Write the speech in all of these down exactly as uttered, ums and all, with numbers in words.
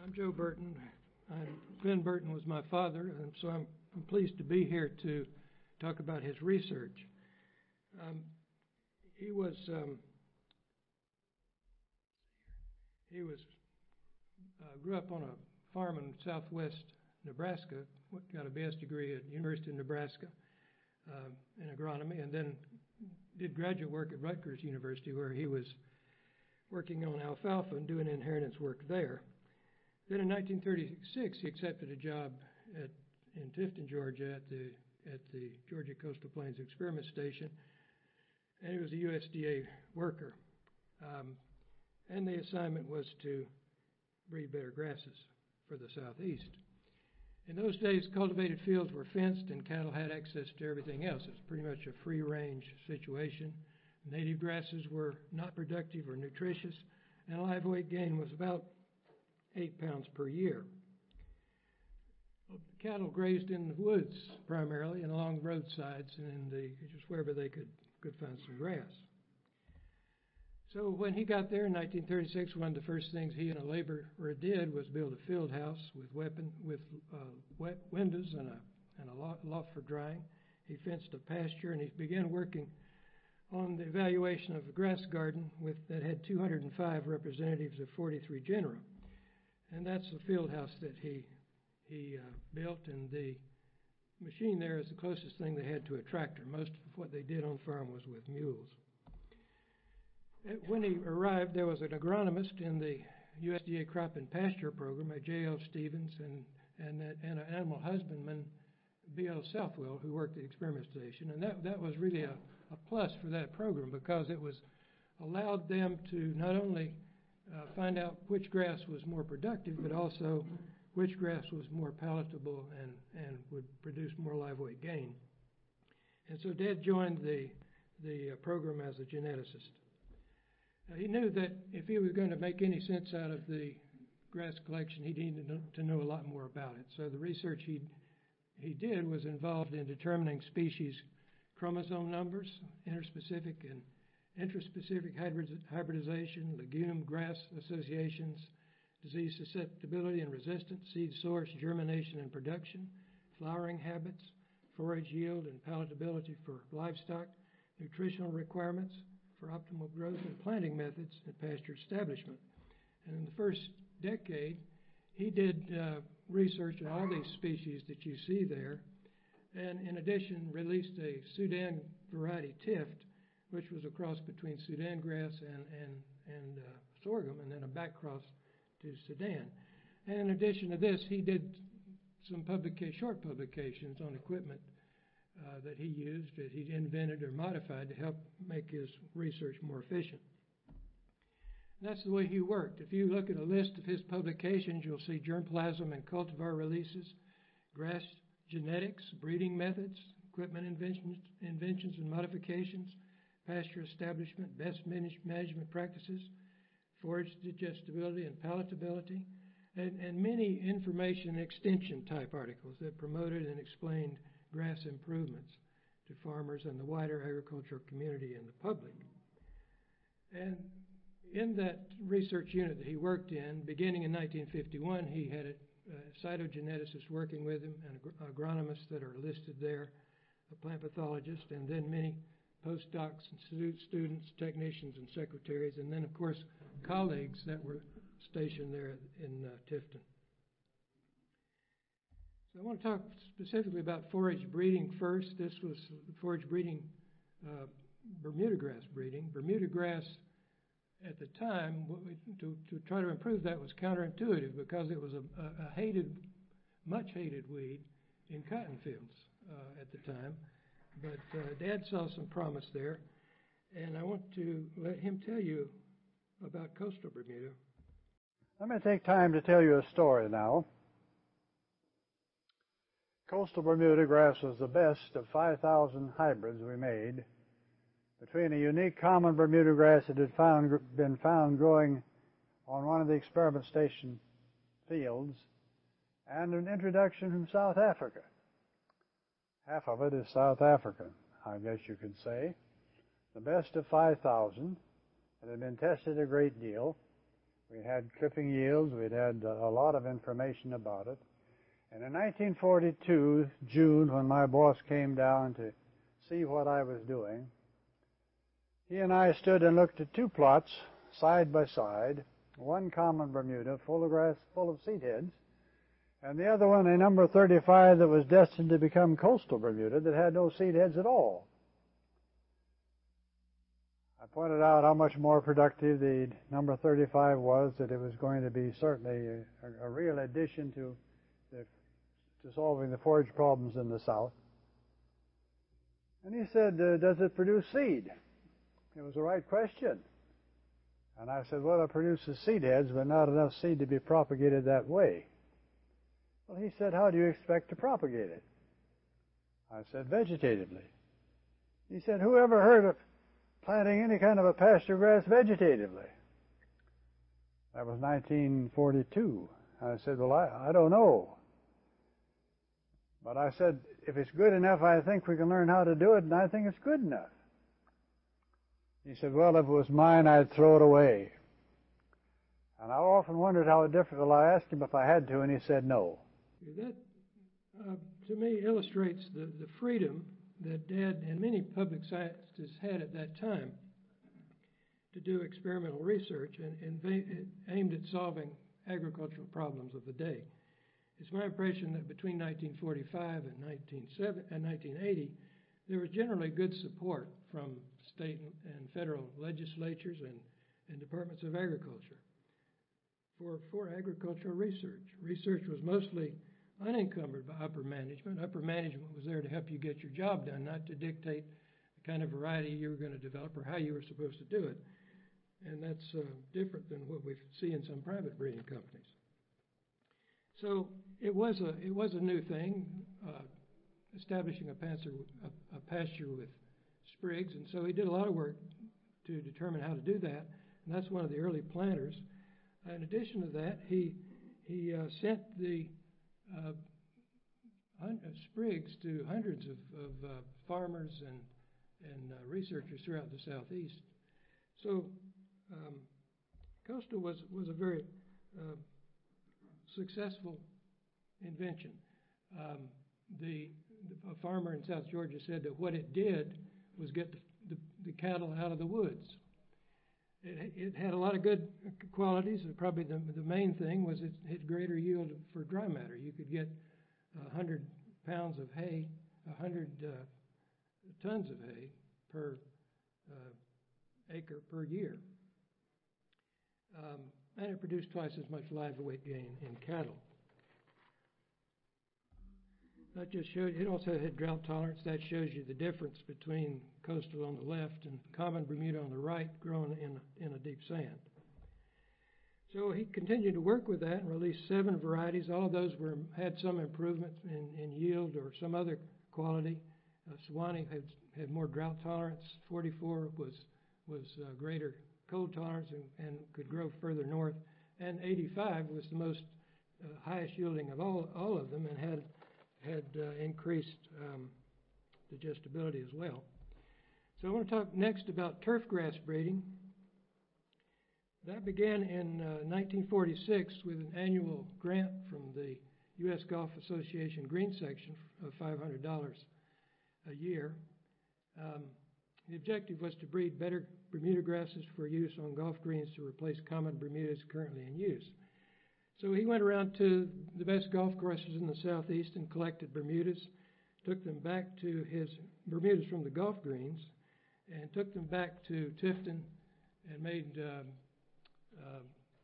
I'm Joe Burton. I'm, Ben Burton was my father, and so I'm, I'm pleased to be here to talk about his research. Um, he was um, he was uh, grew up on a farm in southwest Nebraska. Got a B S degree at University of Nebraska uh, in agronomy, and then did graduate work at Rutgers University, where he was working on alfalfa and doing inheritance work there. Then in nineteen thirty-six, he accepted a job at, in Tifton, Georgia, at the at the Georgia Coastal Plains Experiment Station, and he was a U S D A worker. Um, and the assignment was to breed better grasses for the southeast. In those days, cultivated fields were fenced, and cattle had access to everything else. It was pretty much a free-range situation. Native grasses were not productive or nutritious, and live weight gain was about eight pounds per year. Cattle grazed in the woods primarily and along the roadsides and in the, just wherever they could, could find some grass. So when he got there in nineteen thirty-six, one of the first things he and a laborer did was build a field house with weapon with uh, wet windows and a and a loft for drying. He fenced a pasture, and he began working on the evaluation of a grass garden with that had two hundred five representatives of forty-three genera. And that's the field house that he he uh, built, and the machine there is the closest thing they had to a tractor. Most of what they did on the farm was with mules. When he arrived, there was an agronomist in the U S D A Crop and Pasture Program at J L Stevens, and and, and an animal husbandman, B L Southwell, who worked at the experiment station. And that, that was really a, a plus for that program, because it was allowed them to not only uh, find out which grass was more productive, but also which grass was more palatable and, and would produce more live weight gain. And so Dad joined the, the uh, program as a geneticist. Now, he knew that if he was going to make any sense out of the grass collection, he needed to know a lot more about it. So the research he he did was involved in determining species chromosome numbers, interspecific and intraspecific hybridization, legume grass associations, disease susceptibility and resistance, seed source, germination and production, flowering habits, forage yield and palatability for livestock, nutritional requirements for optimal growth, and planting methods and pasture establishment. And in the first decade, he did uh, research on all these species that you see there, and in addition released a Sudan variety Tift, which was a cross between Sudan grass and, and, and uh, sorghum, and then a back cross to Sudan. And in addition to this, he did some publica- short publications on equipment uh, that he used, that he invented or modified to help make his research more efficient. And that's the way he worked. If you look at a list of his publications, you'll see germplasm and cultivar releases, grass genetics, breeding methods, equipment inventions, inventions and modifications, pasture establishment, best manage, management practices, forage digestibility and palatability, and, and many information extension type articles that promoted and explained grass improvements to farmers and the wider agricultural community and the public. And in that research unit that he worked in, beginning in nineteen fifty-one, he had a, a cytogeneticist working with him, and ag- agronomists that are listed there, a plant pathologist, and then many postdocs and stu- students, technicians, and secretaries, and then, of course, colleagues that were stationed there in uh, Tifton. So I want to talk specifically about forage breeding first. This was forage breeding, uh, Bermuda grass breeding. Bermuda grass, at the time, what we, to, to try to improve that was counterintuitive, because it was a, a, a hated, much hated weed in cotton fields uh, at the time. But uh, Dad saw some promise there, and I want to let him tell you about coastal Bermuda. Let me take time to tell you a story now. Coastal Bermuda grass was the best of five thousand hybrids we made, between a unique common Bermuda grass that had found, been found growing on one of the experiment station fields, and an introduction from South Africa. Half of it is South African, I guess you could say. The best of five thousand. It had been tested a great deal. We had clipping yields. We'd had a lot of information about it. And in nineteen forty-two, June, when my boss came down to see what I was doing, he and I stood and looked at two plots side by side, one common Bermuda full of grass, full of seed heads, and the other one a number thirty-five that was destined to become coastal Bermuda that had no seed heads at all. I pointed out how much more productive the number thirty-five was, that it was going to be certainly a, a real addition to, the, to solving the forage problems in the South. And he said, uh, does it produce seed? It was the right question. And I said, well, it produces seed heads, but not enough seed to be propagated that way. Well, he said, how do you expect to propagate it? I said, vegetatively. He said, who ever heard of planting any kind of a pasture grass vegetatively? That was nineteen forty-two. I said, well, I, I don't know. But I said, if it's good enough, I think we can learn how to do it, and I think it's good enough. He said, well, if it was mine, I'd throw it away. And I often wondered how different. Well, I asked him if I had to, and he said no. That, uh, to me, illustrates the, the freedom that Dad and many public scientists had at that time to do experimental research and, and aimed at solving agricultural problems of the day. It's my impression that between nineteen forty-five and nineteen eighty, there was generally good support from state and federal legislatures and, and departments of agriculture for, for agricultural research. Research was mostly unencumbered by upper management. Upper management was there to help you get your job done, not to dictate the kind of variety you were going to develop or how you were supposed to do it. And that's uh, different than what we see in some private breeding companies. So it was a, it was a new thing, uh, establishing a, pasture, a, a pasture with sprigs, and so he did a lot of work to determine how to do that, and that's one of the early planters. In addition to that, he he uh, sent the uh, hun- uh, sprigs to hundreds of, of uh, farmers and and uh, researchers throughout the Southeast. So um, coastal was was a very uh, successful invention. Um, the, the a farmer in South Georgia said that what it did was get the, the, the cattle out of the woods. It, it had a lot of good qualities. Probably the, the main thing was it had greater yield for dry matter. You could get one hundred pounds of hay, one hundred uh, tons of hay per uh, acre per year. Um, and it produced twice as much live weight gain in cattle. That just shows, it also had drought tolerance. That shows you the difference between coastal on the left and common Bermuda on the right, grown in, in a deep sand. So he continued to work with that and released seven varieties. All of those were had some improvement in, in yield or some other quality. Uh, Sewanee had, had more drought tolerance. forty-four was, was uh, greater cold tolerance and, and could grow further north. And eighty-five was the most uh, highest yielding of all, all of them and had had uh, increased um, digestibility as well. So I want to talk next about turfgrass breeding. That began in uh, nineteen forty-six with an annual grant from the U S Golf Association Green Section of five hundred dollars a year. Um, the objective was to breed better Bermuda grasses for use on golf greens to replace common Bermudas currently in use. So he went around to the best golf courses in the Southeast and collected Bermudas, took them back to his Bermudas from the golf greens, and took them back to Tifton and made uh, uh,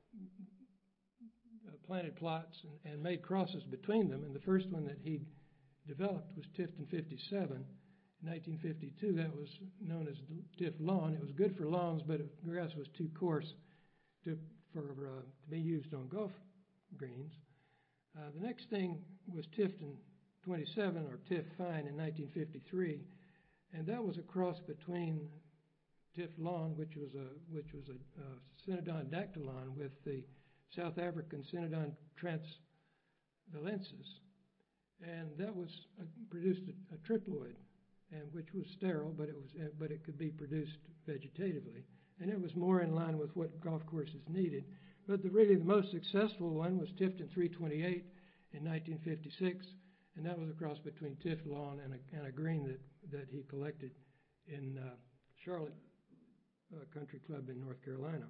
planted plots and, and made crosses between them. And the first one that he developed was Tifton fifty-seven. In nineteen fifty-two, that was known as Tiff Lawn. It was good for lawns, but the grass was too coarse to, for, uh, to be used on golf greens. Uh, the next thing was Tifton twenty-seven, or Tiff Fine, in nineteen fifty-three, and that was a cross between Tiff Lawn, which was a which was a uh, Cynodon dactylon, with the South African Cynodon transvalensis, and that was uh, produced a, a triploid, and which was sterile, but it was uh, but it could be produced vegetatively, and it was more in line with what golf courses needed. but the, really the most successful one was Tifton three twenty-eight in nineteen fifty-six, and that was a cross between Tiflon and a, and a green that, that he collected in uh, Charlotte uh, Country Club in North Carolina.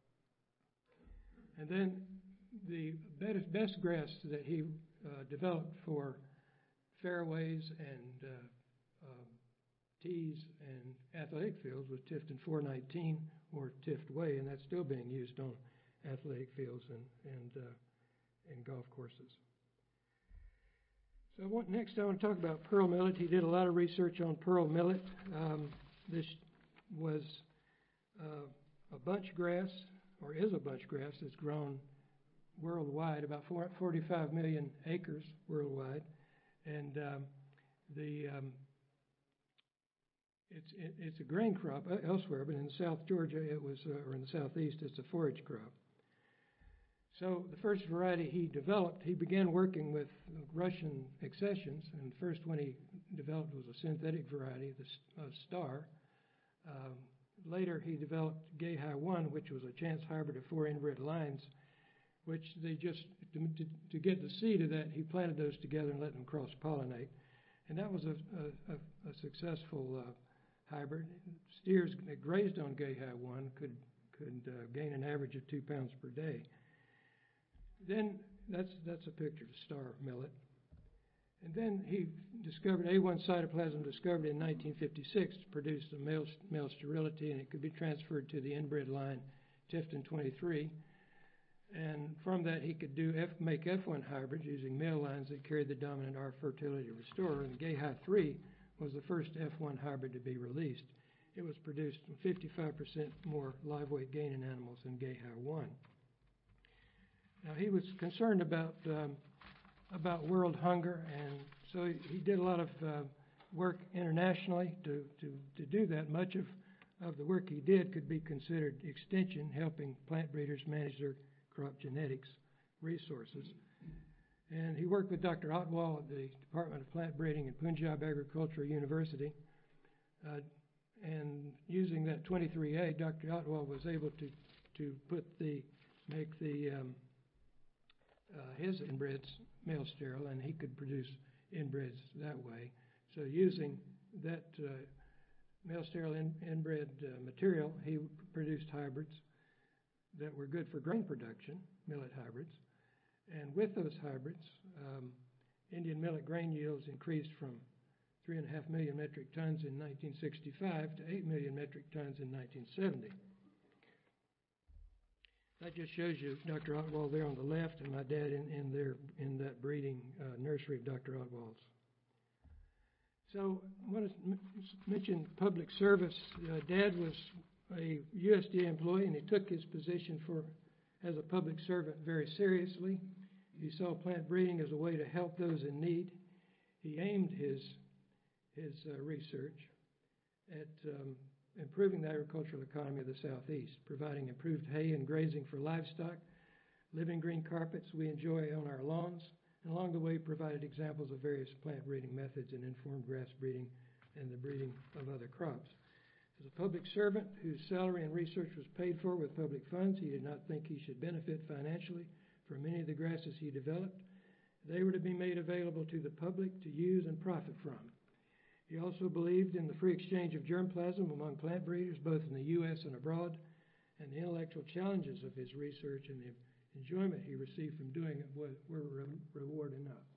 And then the best, best grass that he uh, developed for fairways and uh, uh, tees and athletic fields was Tifton four nineteen or Tift Way, and that's still being used on athletic fields and, and, uh, and golf courses. So I want, next I want to talk about pearl millet. He did a lot of research on pearl millet. Um, this was uh, a bunch grass, or is a bunch grass that's grown worldwide, about forty-five million acres worldwide. And um, the um, it's it, it's a grain crop elsewhere, but in South Georgia it was, uh, or in the southeast, it's a forage crop. So the first variety he developed, he began working with Russian accessions, and the first one he developed was a synthetic variety, the uh, Star. Um, later he developed Gayhi one, which was a chance hybrid of four inbred lines, which they just, to, to, to get the seed of that, he planted those together and let them cross-pollinate. And that was a, a, a, a successful uh, hybrid. Steers that grazed on Gayhi one could, could uh, gain an average of two pounds per day. Then, that's, that's a picture of Star millet. And then he discovered A one cytoplasm, discovered in nineteen fifty-six, produced a male, male sterility, and it could be transferred to the inbred line Tifton twenty-three. And from that, he could do F, make F one hybrids using male lines that carried the dominant R fertility restorer. And Gayhi three was the first F one hybrid to be released. It was produced fifty-five percent more live weight gain in animals than Gayhi one. Now, he was concerned about um, about world hunger, and so he, he did a lot of uh, work internationally to, to, to do that. Much of, of the work he did could be considered extension, helping plant breeders manage their crop genetics resources. And he worked with Doctor Otwal at the Department of Plant Breeding at Punjab Agricultural University. Uh, and using that twenty-three A, Doctor Otwal was able to, to put the, make the, um, uh, his inbreds male sterile, and he could produce inbreds that way. So using that uh, male sterile in, inbred uh, material, he produced hybrids that were good for grain production, millet hybrids. And with those hybrids, um, Indian millet grain yields increased from three and a half million metric tons in nineteen sixty-five to eight million metric tons in nineteen seventy. That just shows you Doctor Otwal there on the left, and my dad in, in there in that breeding uh, nursery of Doctor Otwal's. So I want to mention public service. Uh, Dad was a U S D A employee, and he took his position for as a public servant very seriously. He saw plant breeding as a way to help those in need. He aimed his his uh, research at um, improving the agricultural economy of the Southeast, providing improved hay and grazing for livestock, living green carpets we enjoy on our lawns, and along the way provided examples of various plant breeding methods and informed grass breeding and the breeding of other crops. As a public servant whose salary and research was paid for with public funds, he did not think he should benefit financially from any of the grasses he developed. They were to be made available to the public to use and profit from. He also believed in the free exchange of germplasm among plant breeders, both in the U S and abroad, and the intellectual challenges of his research and the enjoyment he received from doing it were, were re- reward enough.